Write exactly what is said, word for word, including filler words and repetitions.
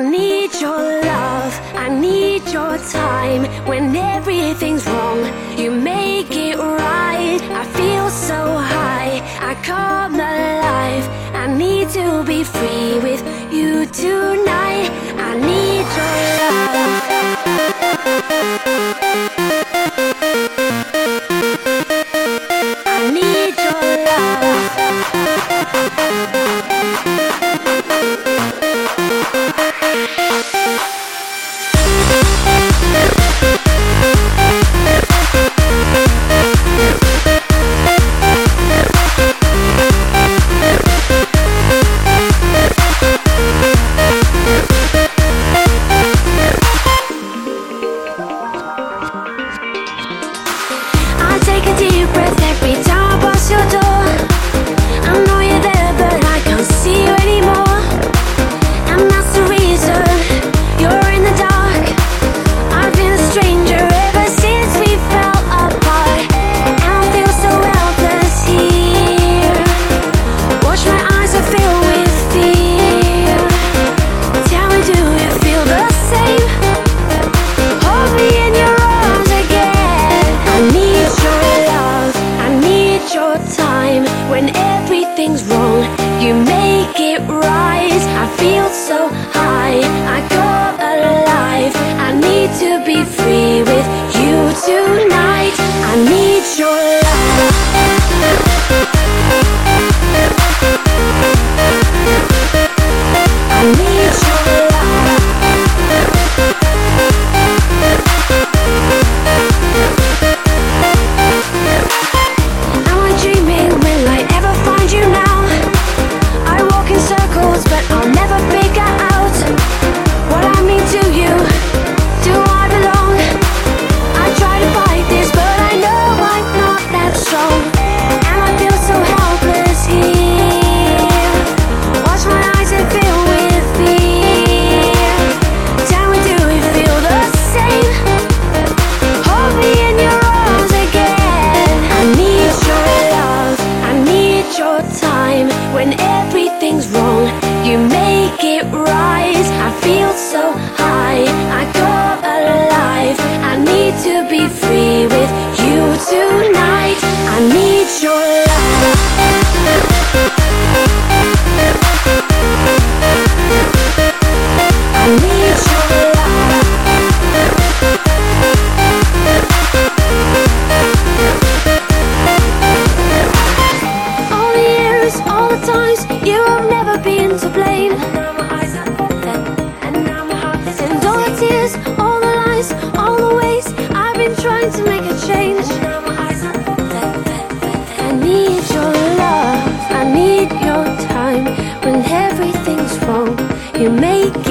need your love, I need your time. When everything's wrong, you make it right. I feel so high, I come alive. I need to be free with you tonight. I need your love. I need your love. I take a deep breath every time I pass your door. I know you're there, but I can't see you anymore. And that's the reason you're in the dark. I've been a stranger ever since we fell apart. And I feel so helpless here. Watch my eyes are filled with fear. Tell me, do you feel the same? Hold me in your arms again. I need your love, I need your time. When everything's wrong, you make it right. I feel so high, I come alive. I need to be free with you tonight. I need your love. I need your love. Am I dreaming? Will I ever find you now? I walk in circles, but I'll never figure out what I mean to you. Do I belong? I try to fight this, but I know I'm not that strong. And I feel so helpless here. Watch my eyes and fill with fear. Tell me, do you feel the same? Hold me in your arms again. I need your love, I need your time. When everything's wrong, you make it right. I feel so high, I come alive. I need to be free with you tonight. I need your love. I need your love. All the years, all the times, you have never been to blame. And all the tears, all the lies, all the ways I've been trying to make a change. I need your love, I need your time. When everything's wrong, you make